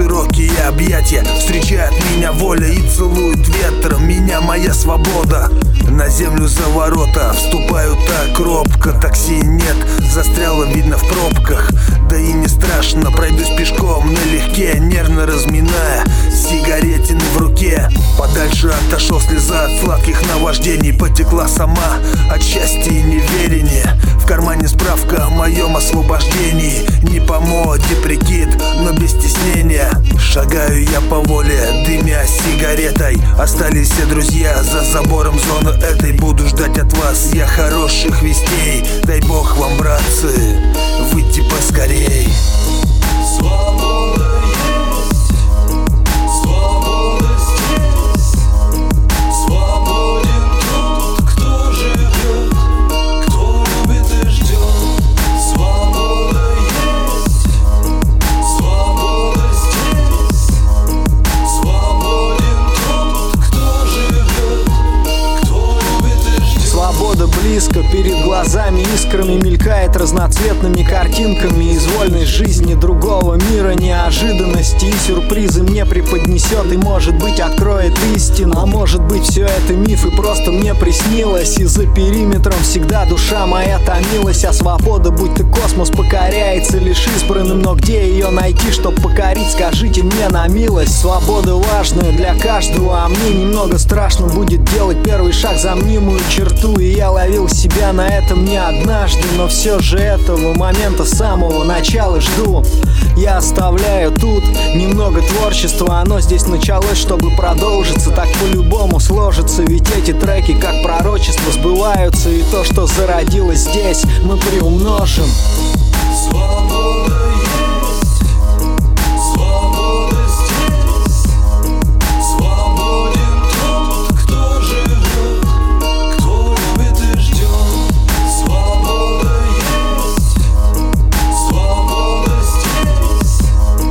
широкие объятия. Встречает меня воля и целует ветром меня моя свобода. На землю за ворота вступаю так робко. Такси нет, застряло видно в пробках. Да и не страшно, пройдусь пешком налегке, нервно разминая сигаретины в руке. Подальше отошел, слеза от сладких наваждений потекла сама от счастья и неверия. В кармане справка о моем освобождении. Не по моде прикид, но без стеснения. Шагаю я по воле, дымя сигаретой. Остались все друзья за забором зоны этой. Буду ждать от вас я хороших вестей. Дай бог вам, братцы, выйти поскорей. Свобода есть, свобода здесь. Свободен тот, кто живет, кто любит и ждет. Свобода есть, свобода здесь. Свободен тот, кто живет, кто любит и ждет. Свобода близко, перед глазами искрами мелькает разноцветными картинками из вольной жизни другого мира. Неожиданности и сюрпризы мне преподнесет и, может быть, откроет истину. А может быть, все это миф и просто мне приснилось. И за периметром всегда душа моя томилась. А свобода, будь ты космос, покоряется лишь избранным. Но где ее найти, чтоб покорить, скажите мне на милость. Свобода важная для каждого, а мне немного страшно будет делать первый шаг за мнимую черту. И я ловил себя на этом не однажды, но все же этого момента с самого начала жду. Я оставляю тут немного творчества, оно здесь началось, чтобы продолжиться. Так по-любому сложится, ведь эти треки как пророчество сбываются. И то, что зародилось здесь, мы приумножим. Свобода есть, свобода здесь. Свободен тот, кто живет, кто любит и ждет. Свобода есть, свобода здесь.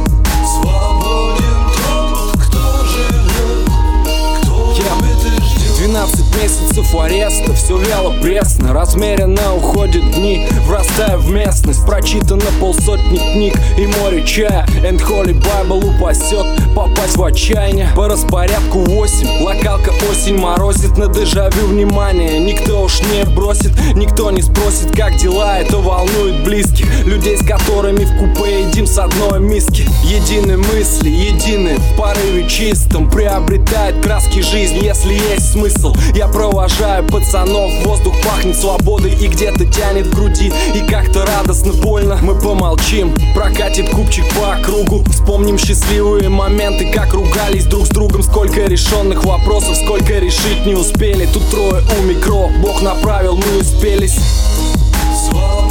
Свободен тот, кто живет, кто любит и ждет. 12 месяцев ареста, все вяло пресно. Размеренно уходят дни, врастая в местность. Прочитано полсотни книг и море чая. And Holy Bible упасет, попасть в отчаяние. По распорядку 8, локалка осень морозит. На дежавю внимание никто уж не бросит. Никто не спросит, как дела, это волнует близких. Людей, с которыми в купе едим с одной миски. Едины мысли, едины в порыве чистом. Приобретает краски жизни, если есть смысл. Я провожаю пацанов, воздух пахнет свободой и где-то тянет в груди. И как-то радостно больно, мы помолчим. Прокатит купчик по кругу. Вспомним счастливые моменты, как ругались друг с другом. Сколько решенных вопросов, сколько решить не успели. Тут трое у микро, Бог направил, мы успелись. Свобода